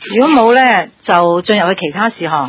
如果冇呢，就進入去其他事項。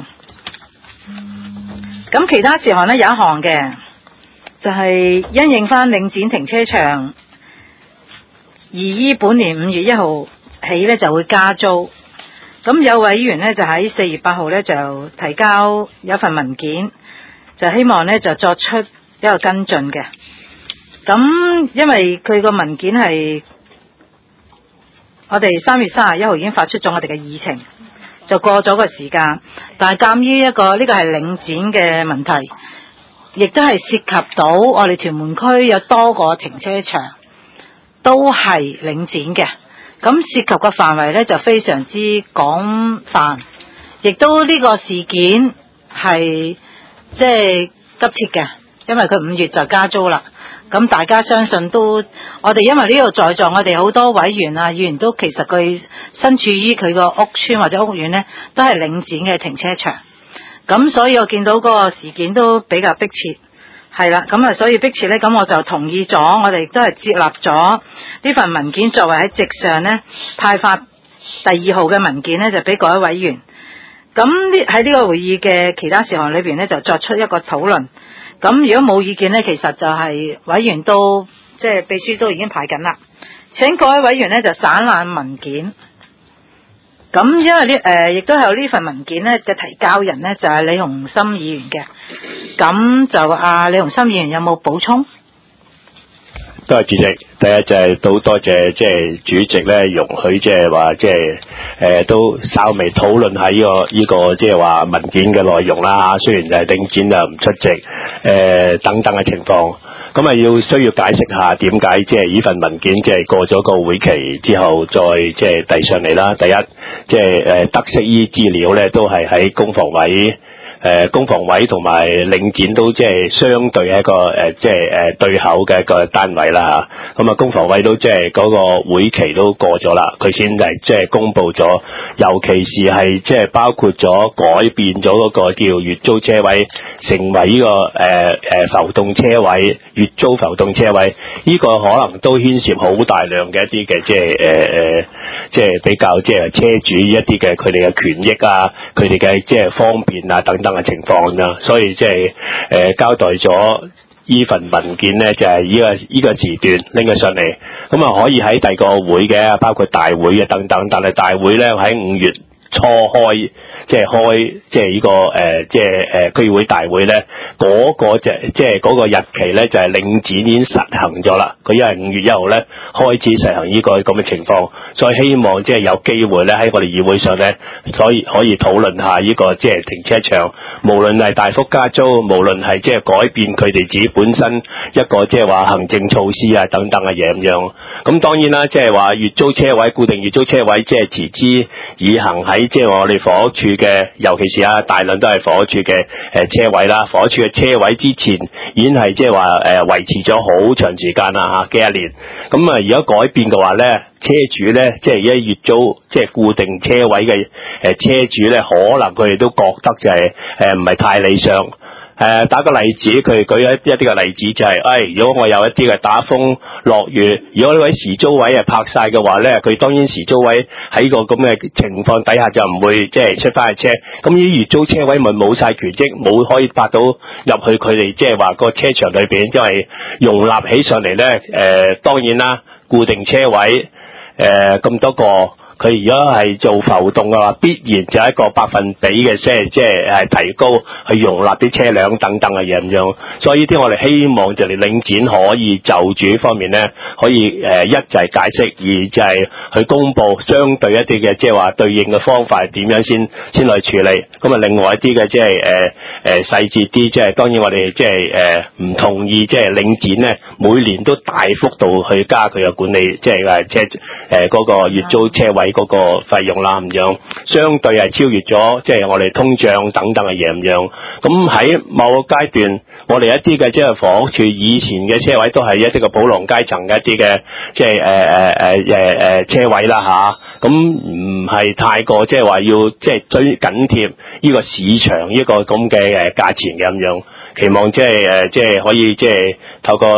咁其他事項呢，有一項嘅，就係因應翻領展停車場而依本年5月1號起呢就會加租。咁有委員呢，就喺4月8號呢就提交有一份文件，就希望呢就作出一個跟進嘅。咁因為佢個文件係我哋3月31號已經發出咗我哋嘅議程，就過咗個時間，但係鑑於呢個係領展嘅問題，亦都係涉及到我哋屯門區有多個停車場都係領展嘅，咁涉及嘅範圍呢就非常之廣泛，亦都呢個事件係即係急切嘅，因為佢5月就加租啦。咁大家相信都，我哋因為呢度在座，我哋好多委員啊、議員都其實佢身處於佢個屋邨或者屋苑呢，都係領展嘅停車場。咁所以我見到嗰個事件都比較迫切，係啦。咁啊，所以迫切呢，咁我就同意咗，我哋都係接納咗呢份文件作為喺席上呢派發第2號嘅文件呢，就俾各位委員。咁喺呢個會議嘅其他事項裏邊呢，就作出一個討論。咁如果冇意見呢，其實就係委員都即係秘書都已經排緊啦。請各位委員呢就散覽文件。咁因為呢亦都有呢份文件呢嘅提交人呢，就係李鴻森議員嘅。咁就李鴻森議員有冇補充？ 多謝主席。第一就係都多謝即係主席咧容許即係話即係都稍微討論下呢個即係話文件嘅內容啦嚇。雖然就係領展就唔出席等等嘅情況，咁啊需要解釋下點解即係呢份文件即係過咗個會期之後再即係遞上嚟啦。第一即係得悉呢資料咧都係喺公房委同埋領展都即係相對一個即係對口嘅一個單位啦嚇。咁啊公房委都即係嗰個會期都過咗啦，佢先係即係公布咗，尤其是係即係包括咗改變咗嗰個叫月租車位成為呢個浮動車位、月租浮動車位，呢個可能都牽涉好大量嘅一啲嘅即係比較即係車主一啲嘅佢哋嘅權益啊，佢哋嘅即係方便啊等等嘅情況啦，所以即係交代咗呢份文件咧，就係呢個時段拎佢上嚟，咁啊可以喺第二個會嘅，包括大會嘅等等，但係大會咧喺5月初開，即係呢個區議會大會咧，嗰個即係嗰個日期咧就係領展已經實行咗啦。佢因為5月1號咧開始實行呢個咁嘅情況，所以希望即係有機會咧喺我哋議會上咧，可以討論下呢個即係停車場，無論係大幅加租，無論係即係改變佢哋自己本身一個即係話行政措施啊等等嘅嘢咁樣。咁當然啦，即係話月租車位、固定月租車位即係持之以恆喺即係我哋房屋處嘅，尤其是大量都係房屋處嘅車位啦。房屋處嘅車位之前已經係即係話維持咗好長時間啦嚇，幾十年。咁啊，如果改變嘅話咧，車主咧即係而家月租即係固定車位嘅車主咧，可能佢哋都覺得就係唔係太理想。打個例子，佢舉一啲嘅例子就係，如果我有一啲嘅打風落雨，如果呢位時租位係拍晒嘅話咧，佢當然時租位喺個咁嘅情況底下就唔會即係出翻去車，咁呢啲月租車位咪冇晒權益，冇可以拍到入去佢哋即係話個車場裏邊，因為容納起上嚟咧，當然啦，固定車位咁多個。佢如果係做浮動嘅話，必然就係一個百分比嘅即係提高去容納啲車輛等等嘅嘢咁樣。所以呢啲我哋希望就係領展可以就住方面咧，可以一就係解釋，二就係去公佈相對一啲嘅即係話對應嘅方法係點樣先去處理。咁啊，另外一啲嘅即係細節啲，即係當然我哋即係唔同意即係領展咧每年都大幅度去加佢嘅管理，即係嗰個月租車位嗰個費用啦咁樣，相對係超越咗即係我哋通脹等等嘅嘢咁樣。咁喺某個階段，我哋一啲嘅即係房屋處以前嘅車位都係一啲嘅保皇階層嘅一啲嘅即係車位啦嚇。咁唔係太過即係話要即係追緊貼呢個市場呢個咁嘅價錢嘅咁樣。期望即係可以即係透過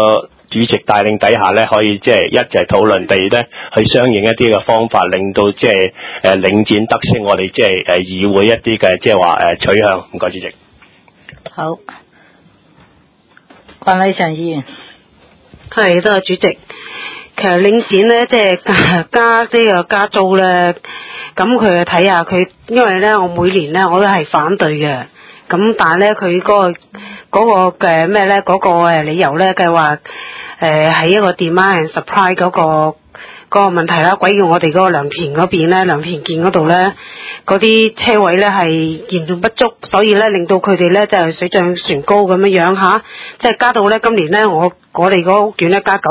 主席帶領底下咧，可以即係一齊討論，第二咧去相應一啲嘅方法，令到即係領展得悉我哋即係議會一啲嘅即係話取向。唔該，主席。 好，關禮祥議員。 係，多謝主席。其實領展咧，即係加租咧，咁佢睇下佢，因為咧我每年咧我都係反對嘅，咁但係咧佢嗰個嘅咩咧，嗰個理由咧，嘅話係一個 demand and supply 嗰個問題啦。鬼叫我哋嗰個良田嗰邊咧，良田建嗰度咧，嗰啲車位咧係嚴重不足，所以咧令到佢哋咧就係水漲船高咁樣吓，即係加到咧今年咧我哋嗰屋苑咧加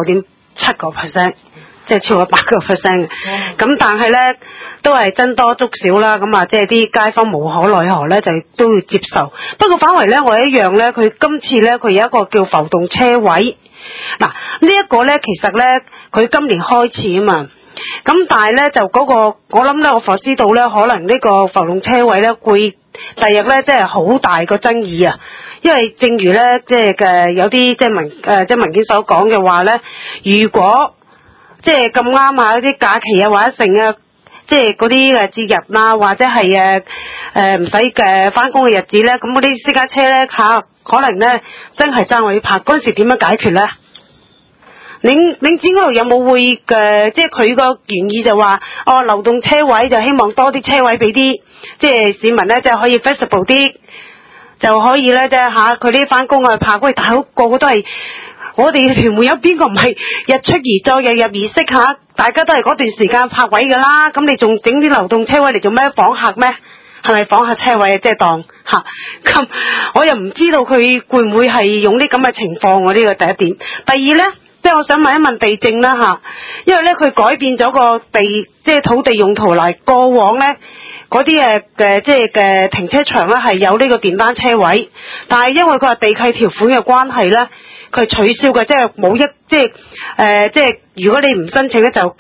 9.7%，即係超過8%嘅。咁但係咧都係僧多粥少啦，咁啊即係啲街坊無可奈何咧就都要接受。不過反為咧我一樣咧，佢今次咧佢有一個叫浮動車位。嗱呢一個咧其實咧佢今年開始啊嘛，咁但係咧就嗰個我諗咧我佛知道咧可能呢個浮動車位咧會第日咧即係好大個爭議啊，因為正如咧即係嘅有啲即係文件所講嘅話咧，如果即係咁啱啊啲假期啊或者成啊即係嗰啲節日啊或者係唔使嘅返工嘅日子咧，咁嗰啲私家車咧可能咧真係爭位泊，嗰陣時點樣解決咧？領展嗰度有冇會嘅？即係佢個原意就話流動車位就希望多啲車位俾啲即係市民咧，即係可以 flexible 啲，就可以咧即係佢啲返工啊泊。喂，大佬個個都係我哋屯門有邊個唔係日出而作日入而息下？大家都係嗰段時間泊位㗎啦，咁你仲整啲流動車位嚟做咩？訪客咩？係咪訪客車位啊？即係當咁我又唔知道佢會唔會係用啲咁嘅情況喎？呢個第一點。第二咧，即係我想問一問地政啦因為咧佢改變咗個地即係土地用途嚟，過往咧嗰啲即係嘅停車場咧係有呢個電單車位，但係因為佢話地契條款嘅關係咧，佢取消嘅，即係冇即係如果你唔申請咧就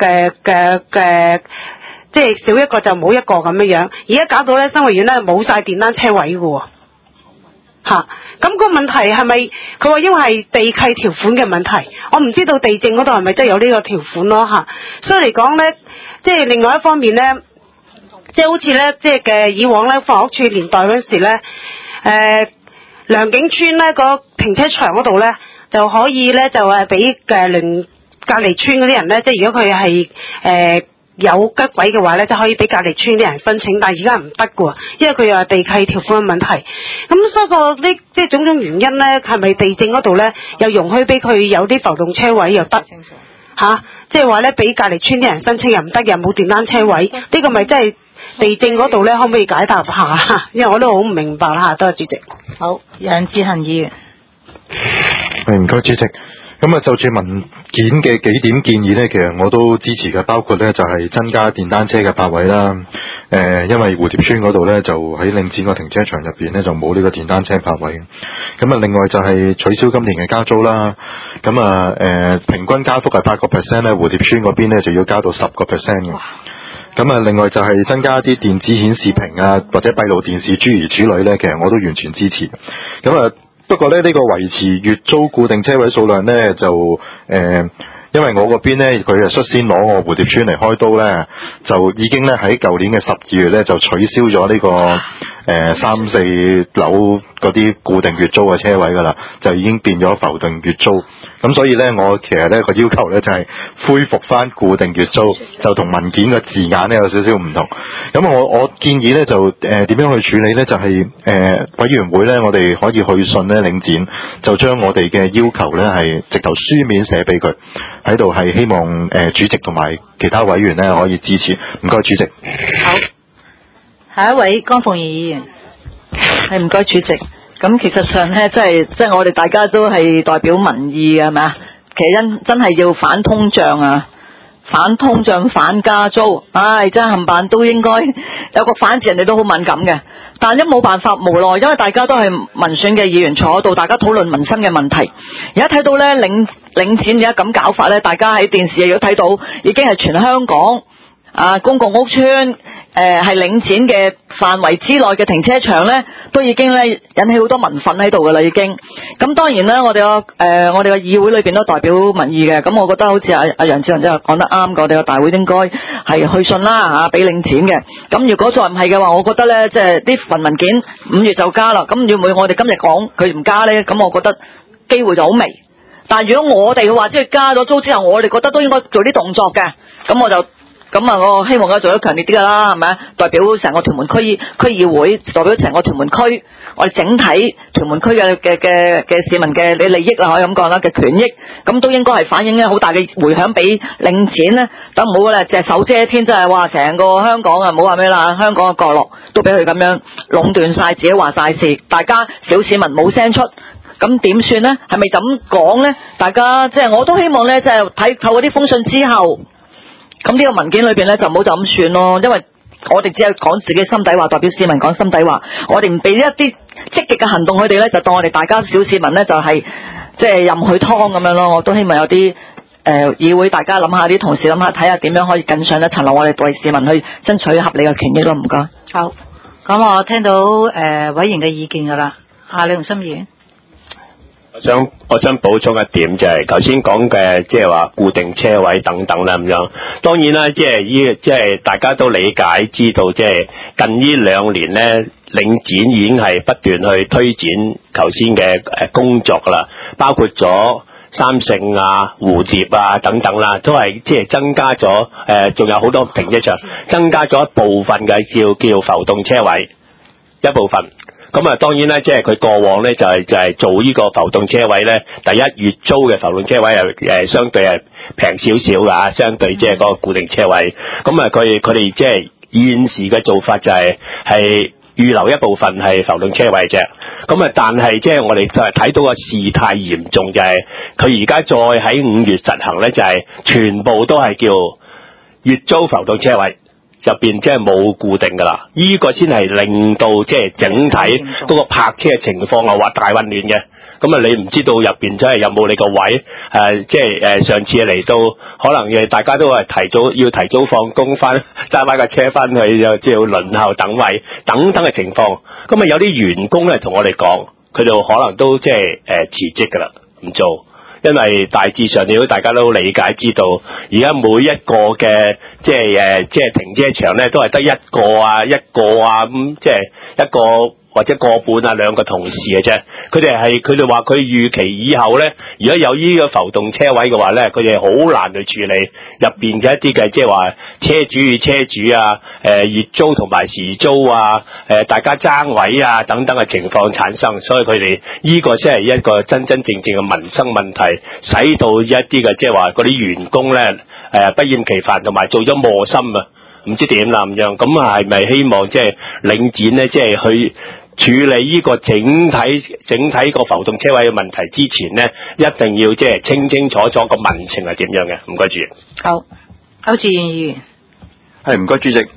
即係少一個就冇一個咁樣。而家搞到咧生活園咧冇晒電單車位嘅喎。咁個問題係咪佢話因為係地契條款嘅問題？我唔知道地政嗰度係咪真係有呢個條款咯所以嚟講咧，即係另外一方面咧，即係好似咧，即係嘅以往咧，房屋處年代嗰時咧，良景村咧個停車場嗰度咧就可以咧就俾隔離村嗰啲人咧，即係如果佢係有吉位嘅話咧，就可以俾隔離村啲人申請，但係而家唔得嘅喎，因為佢又話地契條款嘅問題。咁所以呢即係種種原因咧，係咪地政嗰度咧又容許俾佢有啲浮動車位又得即係話咧俾隔離村啲人申請又唔得，又冇電單車位，呢個咪真係地政嗰度咧可唔可以解答下？因為我都好唔明白啦多謝主席。 好，楊志恒議員。 唔該主席。咁啊，就住文件嘅幾點建議呢，其實我都支持嘅，包括呢就係增加電單車嘅泊位啦。因為蝴蝶村嗰度呢，就喺領展個停車場入邊呢，就冇呢個電單車泊位。咁啊，另外就係取消今年嘅加租啦。咁啊，平均加幅係8%呢，蝴蝶村嗰邊呢就要加到10%嘅。咁啊，另外就係增加啲電子顯示屏啊，或者閉路電視諸如此類呢，其實我都完全支持。咁啊。不過咧，呢個維持月租固定車位數量呢，就因為我嗰邊呢，佢係率先攞我蝴蝶村嚟開刀呢，就已經呢喺舊年嘅12月呢，就取消咗呢個3、4樓嗰啲固定月租嘅車位噶啦，就已經變咗浮動月租。咁所以呢，我其實呢個要求呢，就係恢復翻固定月租，就同文件嘅字眼呢有少少唔同。咁我建議呢，就點樣去處理呢？就係委員會呢，我哋可以去信呢領展，就將我哋嘅要求呢係直頭書面寫俾佢，喺度係希望主席同埋其他委員呢可以支持。唔該主席。 好，下一位江鳳儀議員。係唔該主席。咁其實上咧，即係我哋大家都係代表民意嘅，係咪啊？其實真係要反通脹啊，反通脹反加租，真係冚唪唥都應該有個反字，人哋都好敏感嘅。但係一冇辦法，無奈，因為大家都係民選嘅議員坐喺度，大家討論民生嘅問題。而家睇到咧領展而家咁搞法咧，大家喺電視亦都睇到，已經係全香港公共屋邨係領展嘅範圍之內嘅停車場咧，都已經咧引起好多民憤喺度噶啦，已經。咁當然啦，我哋個議會裏邊都代表民意嘅。咁我覺得好似阿楊志文真係講得啱嘅，我哋個大會應該係去信啦嚇，俾領展嘅。咁如果再唔係嘅話，我覺得咧即係啲份文件5月就加啦。咁會唔會我哋今日講佢唔加咧？咁我覺得機會就好微。但係如果我哋話即係加咗租之後，我哋覺得都應該做啲動作嘅。咁我希望佢做得強烈啲㗎啦，係咪啊？代表成個屯門區議會，代表成個屯門區，我哋整體屯門區嘅市民嘅利益啦，可以咁講啦嘅權益，咁都應該係反映咧好大嘅迴響俾領展咧。等唔好咧隻手遮天，真係話成個香港啊，唔好話咩啦，香港嘅角落都俾佢咁樣壟斷晒，自己話晒事，大家小市民冇聲出。咁點算咧？係咪咁講咧？大家即係我都希望咧，即係透過啲封信之後。咁呢個文件裏邊咧就唔好就咁算咯，因為我哋只係講自己心底話，代表市民講心底話，我哋唔俾一啲積極嘅行動，佢哋咧就當我哋大家小市民咧就係即係任佢劏咁樣咯。我都希望有啲議會大家諗下，啲同事諗下，睇下點樣可以更上一層樓，我哋為市民去爭取合理嘅權益咯。唔該。 好，咁我聽到委員嘅意見㗎啦，李鴻森議員。 我想補充一點就係頭先講嘅，即係話固定車位等等啦咁樣。當然啦，即係大家都理解知道，即係近呢2年咧，領展已經係不斷去推展頭先嘅工作噶啦，包括咗三聖啊、蝴蝶啊等等啦，都係即係增加咗仲有好多停車場，增加咗一部分嘅叫浮動車位一部分。咁啊，當然咧，即係佢過往咧就係做呢個浮動車位咧，第一月租嘅浮動車位係相對係平少少㗎，相對即係嗰個固定車位。咁啊，佢哋即係現時嘅做法就係預留一部分係浮動車位啫。咁啊，但係即係我哋就係睇到個事態嚴重，就係佢而家再喺5月實行咧，就係全部都係叫月租浮動車位。入邊即係冇固定噶啦，呢個先係令到即係整體嗰個泊車嘅情況啊，話大混亂嘅。咁啊，你唔知道入邊真係有冇你個位？即係上次嚟到，可能大家都係要提早放工翻，揸翻架車翻去就即係要輪候等位等等嘅情況。咁啊，有啲員工咧同我哋講，佢哋可能都即係辭職噶啦，唔做。因為大致上，如果大家都理解知道，而家每一個嘅即係停車場咧，都係得一個啊咁，即係一個或者個半啊2個同事嘅啫。佢哋話佢預期以後咧，如果有呢個浮動車位嘅話咧，佢哋好難去處理入邊嘅一啲嘅即係話車主與車主啊，月租同埋時租啊，大家爭位啊等等嘅情況產生，所以佢哋呢個先係一個真真正正嘅民生問題，使到一啲嘅即係話嗰啲員工咧不厭其煩，同埋做咗磨心啊，唔知點啦咁樣。咁係咪希望即係領展咧，即係去處理呢個整體個浮動車位嘅問題之前咧，一定要即係清清楚楚個民情係點樣嘅。唔該主席。 好，歐志源議員。 係唔該主席。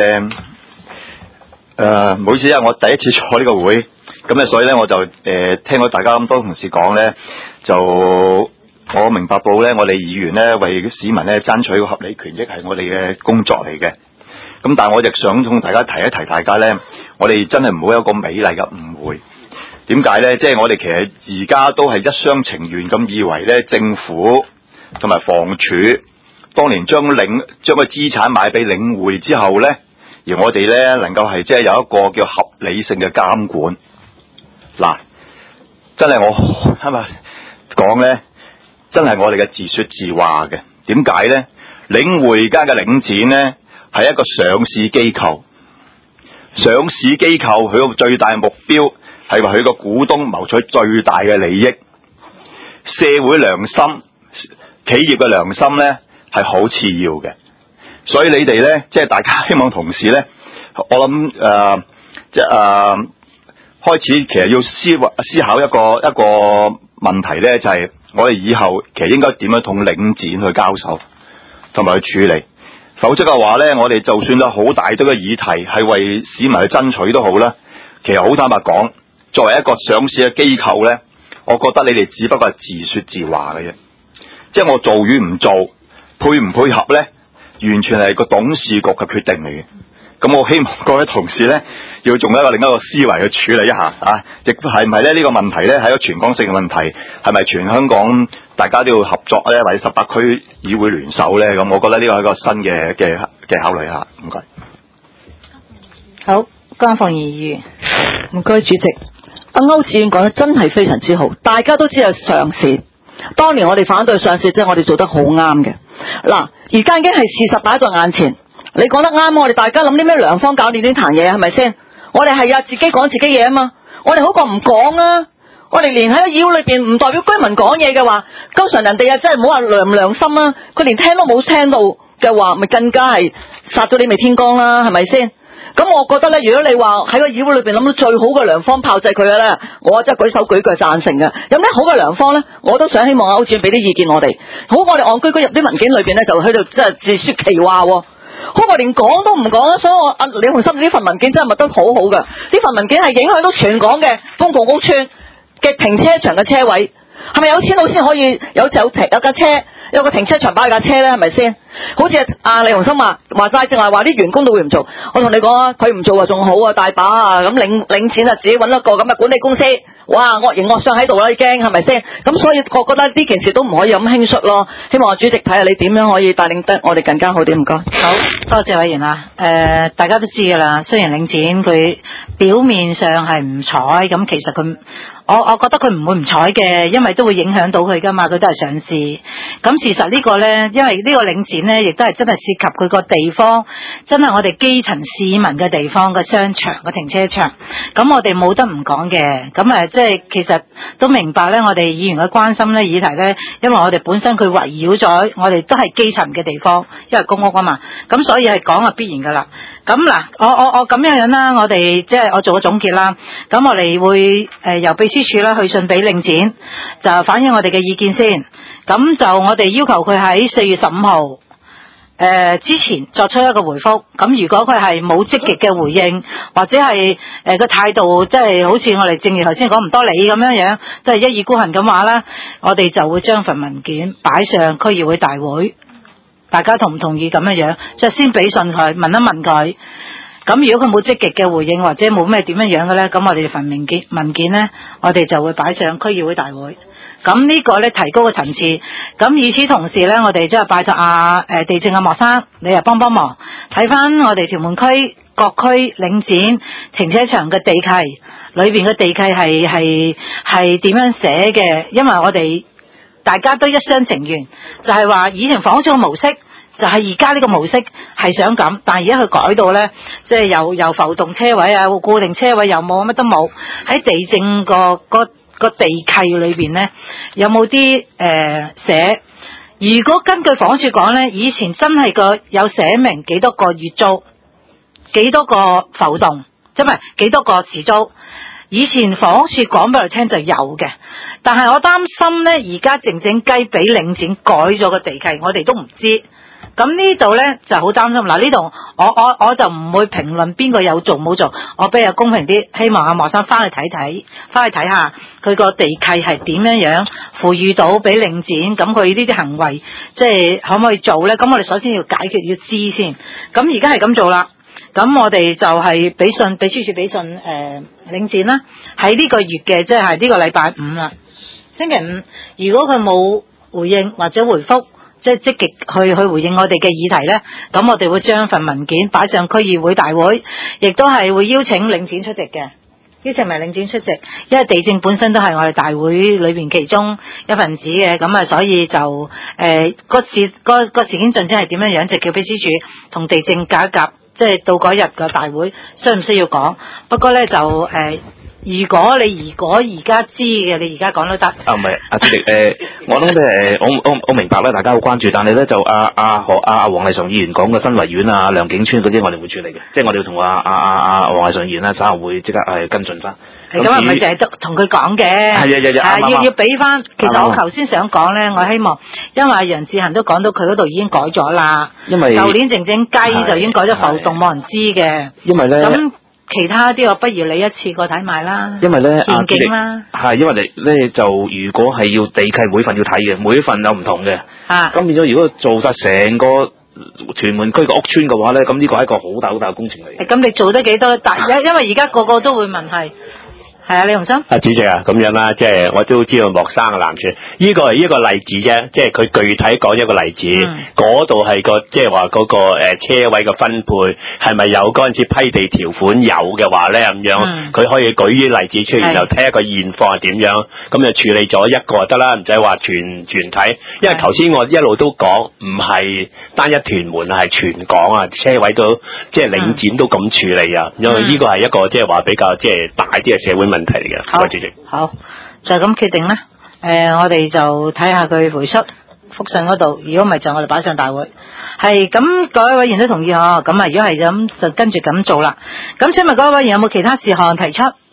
唔好意思啊，我第一次坐呢個會，咁咧所以咧我就聽到大家咁多同事講咧，就我明白到咧，我哋議員咧為市民咧爭取個合理權益係我哋嘅工作嚟嘅。咁但係我亦想同大家提一提大家咧，我哋真係唔好有個美麗嘅誤會。點解咧？即係我哋其實而家都係一廂情願咁以為咧，政府同埋房署當年將個資產買俾領匯之後咧，而我哋咧能夠係即係有一個叫合理性嘅監管。嗱，真係我係咪講咧？真係我哋嘅自說自話嘅。點解咧？領匯家嘅領展咧係一個上市機構，上市機構佢個最大目標係為佢個股東謀取最大嘅利益。社會良心、企業嘅良心咧係好次要嘅。所以你哋咧，即係大家希望同事咧，我諗開始其實要思考一個問題咧，就係我哋以後其實應該點樣同領展去交手，同埋去處理。否則嘅話咧，我哋就算有好大堆嘅議題係為市民去爭取都好啦。其實好坦白講，作為一個上市嘅機構咧，我覺得你哋只不過係自說自話嘅啫。即係我做與唔做，配唔配合咧， 完全係個董事局嘅決定嚟嘅。咁我希望各位同事咧，要用另一個思維去處理一下啊！亦係咪咧呢個問題咧係一個全港性嘅問題？係咪全香港大家都要合作咧，或者18區議會聯手咧？咁我覺得呢個係一個新嘅考慮下。唔該。 好，江鳳儀議員。 唔該，主席。阿歐志遠講得真係非常之好，大家都知道上市。當年我哋反對上市，即係我哋做得好啱嘅。嗱，而家已經係事實擺在眼前。你講得啱，我哋大家諗啲咩良方搞掂呢壇嘢係咪先？我哋係自己講自己嘢啊嘛，我哋好過唔講啊！我哋連喺個議會裏邊唔代表居民講嘢嘅話，通常人哋真係唔好話良唔良心啊！佢連聽都冇聽到嘅話，咪更加係殺咗你未天光啦，係咪先？咁我覺得咧，如果你話喺個議會裏邊諗到最好嘅良方炮製佢嘅咧，我真係舉手舉腳贊成嘅。有咩好嘅良方咧？我都想希望歐主俾啲意見我哋。好，我哋戇居居入啲文件裏邊咧，就喺度即係自說其話喎。好過連講都唔講，所以我李鴻心呢份文件真係密得好好嘅。呢份文件係影響到全港嘅公共屋邨嘅停車場嘅車位，係咪有錢佬先可以有架車有個停車場擺架車咧？係咪先？好似李鴻心話齋，正話話啲員工都會唔做。我同你講啊，佢唔做啊仲好啊，大把啊，咁領錢啊，自己揾一個咁嘅管理公司，哇，惡形惡相喺度啦已經，係咪先？咁所以我覺得呢件事都唔可以咁輕率咯。希望主席睇下你點樣可以帶領得我哋更加好啲，唔該。 好多謝委員啊。大家都知㗎啦，雖然領展佢表面上係唔睬，咁其實佢我覺得佢唔會唔睬嘅，因為都會影響到佢㗎嘛，佢都係上市。咁事實呢個呢，因為呢個領展呢，亦都係真係涉及佢個地方，真係我哋基層市民嘅地方嘅商場嘅停車場。咁我哋冇得唔講嘅。咁即係其實都明白呢，我哋議員嘅關心呢議題呢，因為我哋本身佢圍繞咗我哋都係基層嘅地方，因為公屋啊嘛。咁所以係講係必然㗎啦。咁嗱，我咁樣啦，我哋即係我做個總結啦。咁我哋會由秘書處啦去信俾領展，就反映我哋嘅意見先。咁就我哋要求佢喺4月15號之前作出一個回覆。咁如果佢係冇積極嘅回應，或者係個態度即係好似我哋正如頭先講唔多理咁樣，即係一意孤行咁話啦，我哋就會將份文件擺上區議會大會。大家同唔同意咁樣？即係先俾信佢，問一問佢。咁如果佢冇積極嘅回應，或者冇咩點樣嘅咧，咁我哋份文件咧，我哋就會擺上區議會大會。咁呢個咧提高個層次。咁與此同時咧，我哋即係拜託地政嘅莫生，你又幫忙睇翻我哋屯門區各區領展停車場嘅地契裏邊嘅地契係點樣寫嘅？因為我哋大家都一廂情願，就係話以前房屋署嘅模式就係而家呢個模式係想咁，但係而家佢改到咧，即係又浮動車位啊，固定車位又冇，乜都冇。喺地政個地契裏邊咧，有冇啲寫？如果根據房屋署講咧，以前真係有寫明幾多個月租，幾多個浮動，即係幾多個時租。以前房屋署講俾我哋聽就有嘅，但係我擔心咧，而家靜靜雞俾領展改咗個地契，我哋都唔知。咁呢度咧就好擔心。嗱，呢度我就唔會評論邊個有做冇做，我比較公平啲，希望阿莫生翻去睇下佢個地契係點樣賦予到俾領展，咁佢呢啲行為即係可唔可以做咧？咁我哋首先要解決，要知先。咁而家係咁做啦。咁我哋就係俾信，秘書處俾信領展啦。喺呢個月嘅即係呢個禮拜五啦，星期五，如果佢冇回應或者回覆，即係積極去回應我哋嘅議題咧，咁我哋會將份文件擺上區議會大會，亦都係會邀請領展出席嘅，邀請埋領展出席，因為地政本身都係我哋大會裏邊其中一份子嘅，咁啊，所以就個事件進展係點樣，就叫秘書處同地政夾一夾，即係到嗰日個大會需唔需要講？不過咧就如果而家知嘅，你而家講都得。 唔係，主席，我諗咧，我明白啦，大家好關注，但係咧就黃麗嫦議員講嘅新圍苑啊、良景村嗰啲，我哋會處理嘅，即係我哋要同黃麗嫦議員啦，稍後會即刻跟進翻。 咁啊，唔係就係同佢講嘅，要俾翻。其實我頭先想講咧，我希望，因為楊志恒都講到佢嗰度已經改咗啦，因為舊年靜靜雞就已經改咗浮動，冇人知嘅。因為咧咁。其他啲我不如你一次過睇埋啦，因為咧電競啦， 係因為你咧就如果係要地契每份要睇嘅，每一份有唔同嘅，咁變咗如果做晒成個屯門區嘅屋邨嘅話咧，咁呢個係一個好大嘅工程嚟嘅。 咁你做得幾多？因為而家個個都會問係李鴻生。 主席啊，咁樣啦，即係我都知道莫生嘅難處，呢個係一個例子啫，即係佢具體講一個例子，嗰度係個即係話嗰個車位嘅分配係咪有嗰陣時批地條款有嘅話咧咁樣，佢可以舉啲例子出嚟，然後睇下個現況係點樣，咁就處理咗一個就得啦，唔使話全體，因為頭先我一路都講唔係單一屯門係全港啊，車位都即係領展都咁處理啊，因為呢個係一個即係話比較即係大啲嘅社會問題嚟嘅。 好， 主席。 好，就咁決定啦。我哋就睇下佢回覆覆信嗰度，如果唔係就我哋擺上大會。係咁，各位委員都同意嗬。咁啊，如果係咁就跟住咁做啦。咁請問各位委員有冇其他事項提出？